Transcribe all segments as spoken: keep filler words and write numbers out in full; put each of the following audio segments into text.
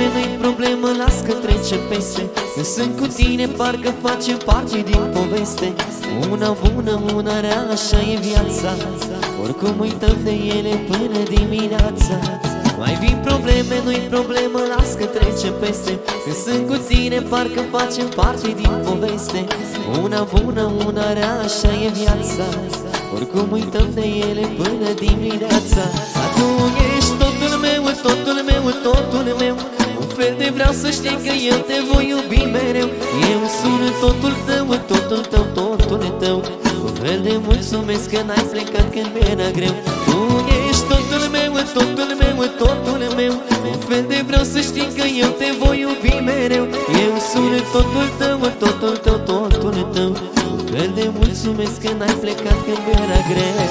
probleme, nu-i problemă, las că trece peste. Când sunt cu tine, parcă facem parte din poveste. Una bună, una rea, așa e viața. Oricum uităm de ele până dimineața. Mai vin probleme, nu-i problemă, las că trece peste. Când sunt cu tine, parcă facem parte din poveste. Una bună, una rea, așa e viața. Oricum uităm de ele până dimineața. Dar tu ești totul meu, totul meu, totul meu. Un fel de vreau să știi că eu te voi iubi mereu. Eu sunt totul tău, totul tău, totul tău. Un fel de mulțumesc că n-ai plecat când mi-era greu. Tu ești totul meu, totul meu, totul meu. Un fel de vreau să știi că eu te voi iubi mereu. Eu sunt totul tău, totul tău, totul tău. Un fel de mulțumesc că n-ai plecat când mi-era greu.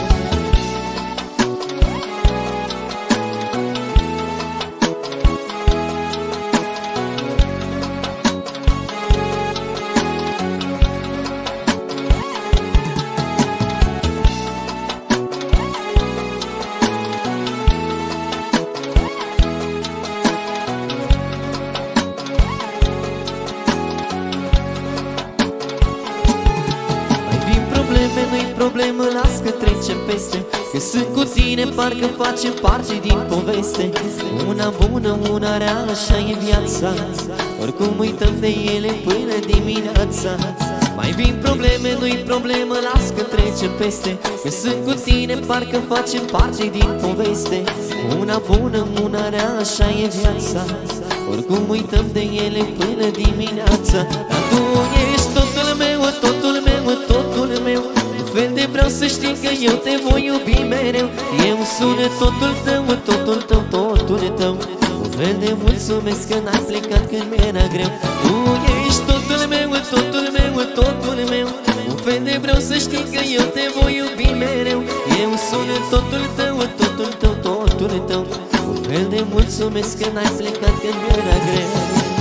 Nu-i problemă, las că trecem peste. Că sunt cu tine, parcă facem parte din poveste. Una bună, una rea, așa e viața. Oricum uităm de ele până dimineața. Mai vin probleme, nu-i problemă, las că trecem peste. Că sunt cu tine, parcă facem parte din poveste. Una bună, una rea, așa e viața. Oricum uităm de ele până dimineața. Dar tu ești totul meu, totul meu, totul meu. Fel de vreau să știi că eu te voi iubi mereu. Eu sunt totul tău, totul tău, totul tău. Un fel de mulțumesc că n-ai plecat când mi-era greu. Tu ești totul meu, totul meu, totul meu. Un fel de vreau să știi că eu te voi iubi mereu. Eu sunt totul tău, totul tău, totul tău. Un fel de mulțumesc că n-ai plecat când mi-era greu.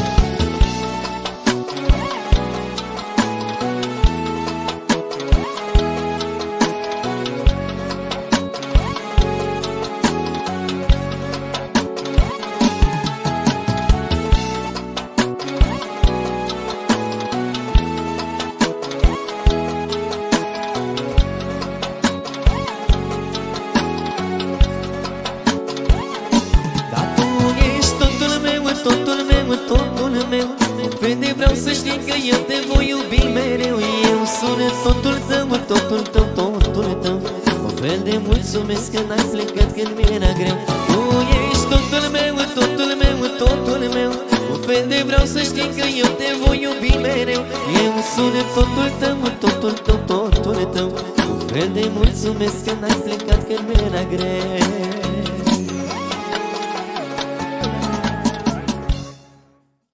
Totul meu, totul meu. Vede, vreau să știi că eu te voi iubi mereu. Eu sunt totul tău, totul tău, totul tău. Un fel de mulțumesc că n-ai plecat când mi-era greu. Tu ești totul meu, totul meu, totul meu. Un fel de vreau să știi că eu te voi iubi mereu. Eu sunt totul tău, totul tău, totul tău. Un fel de mulțumesc că n-ai plecat când mi-era greu.